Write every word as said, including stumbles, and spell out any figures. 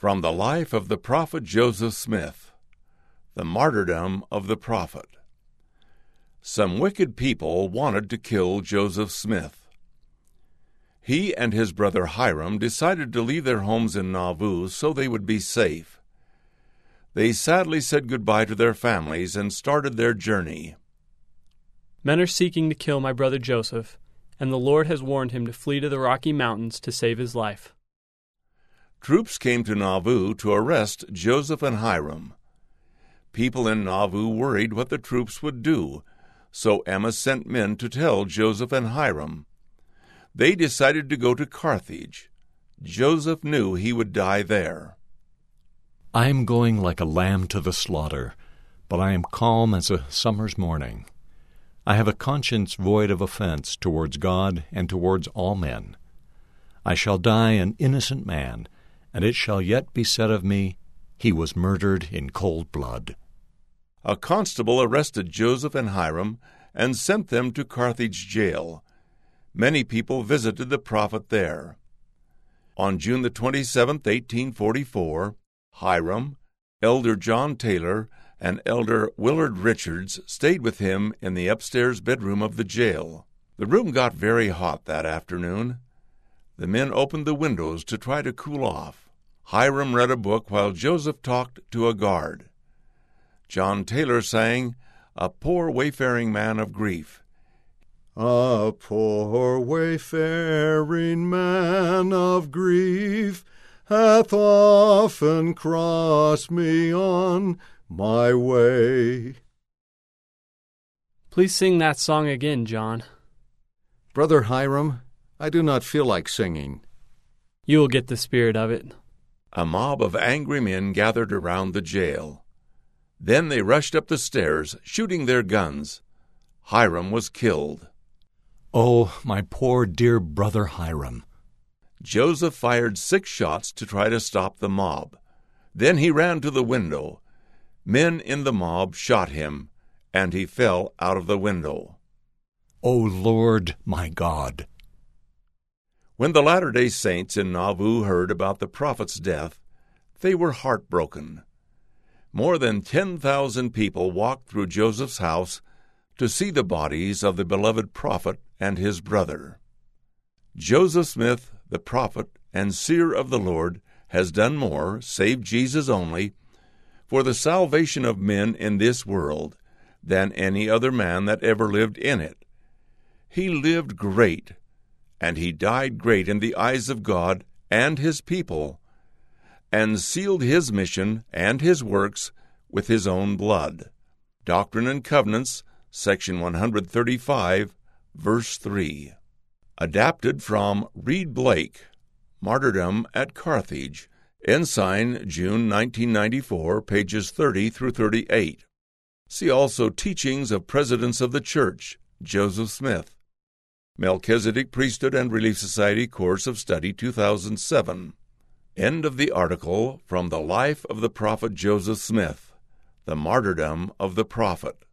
From the life of the prophet Joseph Smith, the martyrdom of the prophet. Some wicked people wanted to kill Joseph Smith. He and his brother Hiram decided to leave their homes in Nauvoo so they would be safe. They sadly said goodbye to their families and started their journey. Men are seeking to kill my brother Joseph, and the Lord has warned him to flee to the Rocky Mountains to save his life. Troops came to Nauvoo to arrest Joseph and Hiram. People in Nauvoo worried what the troops would do, so Emma sent men to tell Joseph and Hiram. They decided to go to Carthage. Joseph knew he would die there. I am going like a lamb to the slaughter, but I am calm as a summer's morning. I have a conscience void of offense towards God and towards all men. I shall die an innocent man, and it shall yet be said of me, he was murdered in cold blood. A constable arrested Joseph and Hiram and sent them to Carthage jail. Many people visited the prophet there. On June the twenty-seventh, eighteen forty-four, Hiram, Elder John Taylor, and Elder Willard Richards stayed with him in the upstairs bedroom of the jail. The room got very hot that afternoon. The men opened the windows to try to cool off. Hiram read a book while Joseph talked to a guard. John Taylor sang, "A Poor Wayfaring Man of Grief." A poor wayfaring man of grief hath often crossed me on my way. Please sing that song again, John. Brother Hiram, I do not feel like singing. You will get the spirit of it. A mob of angry men gathered around the jail. Then they rushed up the stairs, shooting their guns. Hiram was killed. Oh, my poor dear brother Hiram. Joseph fired six shots to try to stop the mob. Then he ran to the window. Men in the mob shot him, and he fell out of the window. O Lord, my God! When the Latter-day Saints in Nauvoo heard about the prophet's death, they were heartbroken. More than ten thousand people walked through Joseph's house to see the bodies of the beloved prophet and his brother. Joseph Smith, the prophet and seer of the Lord, has done more, save Jesus only, for the salvation of men in this world than any other man that ever lived in it. He lived great, and he died great in the eyes of God and his people, and sealed his mission and his works with his own blood. Doctrine and Covenants, section one thirty-five, verse three. Adapted from Reed Blake, Martyrdom at Carthage, Ensign, June nineteen ninety-four, pages thirty through thirty-eight. See also Teachings of Presidents of the Church, Joseph Smith. Melchizedek Priesthood and Relief Society Course of Study two thousand seven. End of the article From the Life of the Prophet Joseph Smith, the Martyrdom of the Prophet.